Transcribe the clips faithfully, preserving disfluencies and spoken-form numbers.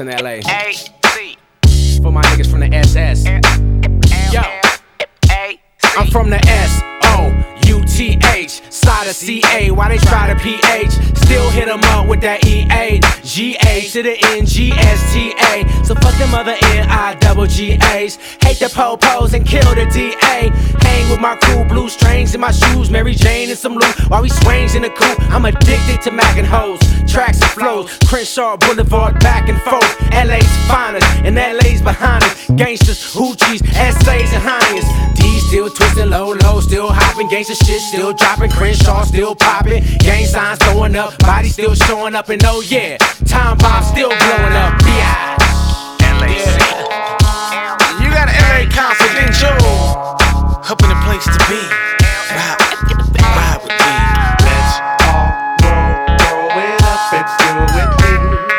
in L A. A C For my niggas from the S S. Yo, I'm from the S O U T H, side of C A. Why they try to P H? Still hit them up with that E A. G A to the N G S T A. So fuck them other N I double G A's. Hate the po-pos and kill the D A. Hang with my crew, blue strings in my shoes, Mary Jane and some loot while we swings in the coupe. I'm addicted to Mac and hoes, tracks and flows, Crenshaw Boulevard back and forth. L A's finest and L A's behind us. Gangsters, hoochies, S A's and Heinz. D still twisting low, low, still hopping. Gangsta shit still dropping, Crenshaw still popping. Gang signs throwing up, body still showing up. And oh yeah, time bomb still blowing up. Yeah. L A C. You got an L A Confidential up in the place to be. Ride, ride with me. Let's all roll, roll it up and do it with me.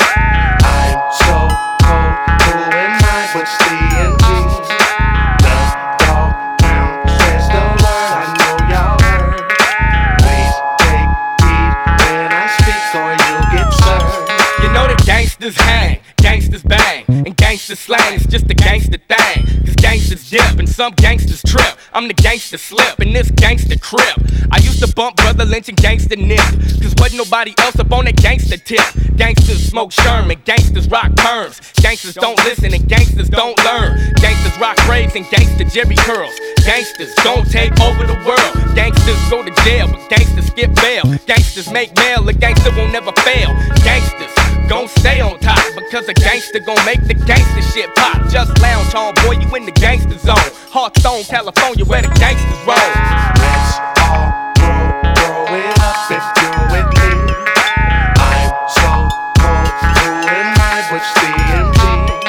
I'm so cold, cool and mine, what's the N G? The dog pound says the word, I know y'all heard. Please take heed when I speak or you'll get served. You know the gangsters hang, gangsters bang, and gangsters slang is just a gangster thing. Cause gangsters dip and some gangsters trip. I'm the gangster slip in this gangster crib. I used to bump Brother Lynch and Gangsta Nip, cause wasn't nobody else up on that gangster tip. Gangsters smoke Sherman, gangsters rock perms. Gangsters don't listen and gangsters don't learn. Gangsters rock braids and gangster Jerry curls. Gangsters don't take over the world. Gangsters go to jail, but gangsters skip bail. Gangsters make mail, a gangster won't never fail. Gangsters gon' stay on top, because a gangster gon' make the gangster shit pop. Just lounge on, boy, you in the gangster zone. Hearthstone, California, where the gangsters roll. Let's all roll, roll it up and do it with me. I'm so cold, cool and mine, what's the M G?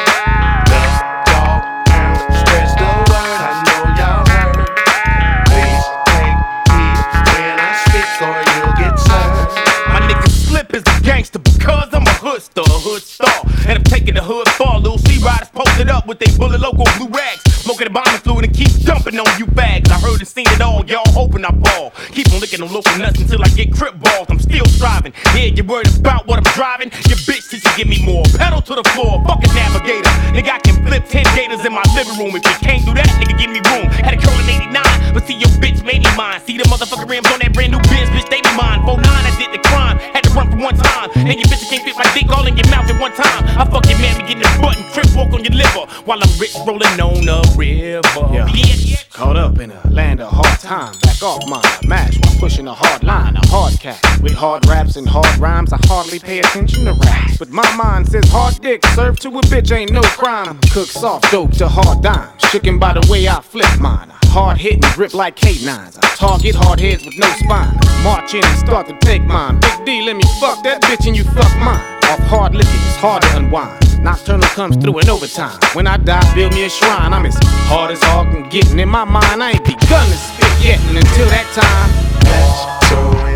The dog pound spreads the word, I know y'all heard. Please take heed when I speak or you'll get served. My nigga Slip is a gangster because I'm a hood star, a hood star. And I'm taking the hood far. Little C-Riders posted up with they bullet logo blue rags. Smoking the bombing fluid and keep dumping on you bags. I heard and seen it all, y'all hoping I ball. Keep on licking them local nuts until I get crip balls. I'm still striving. Yeah, you worried about what I'm driving? Your bitch says you give me more. Pedal to the floor, fuck a navigator. Nigga, I can flip ten gators in my living room. If you can't do that, nigga, give me room. Had a curl in eighty-nine, but see your bitch made me mine. See the motherfucking rims on that brand new Benz, bitch, they be mine. four nine, I did the crime. Had to run for one time. And your bitch can't fit my dick all in your mouth at one time. I fuck your man, get in the butt and crip walk on your liver while I'm rich rolling on the river. Yeah. Yeah, yeah. Caught up in a land of hard time. Back off mine, I mash while pushing a hard line. A hard cat with hard raps and hard rhymes. I hardly pay attention to raps, but my mind says hard dick served to a bitch ain't no crime. Cook soft dope to hard dimes, shooken by the way I flip mine. Hard hit and grip like K nines. I target hard heads with no spine. March in and start to take mine. Big D, let me fuck that bitch and you fuck mine. Off hard liquor, it's hard to unwind. Nocturnal comes through in overtime. When I die, build me a shrine. I'm as hard as hard can get, and in my mind, I ain't begun to spit yet. And until that time, Let's throw it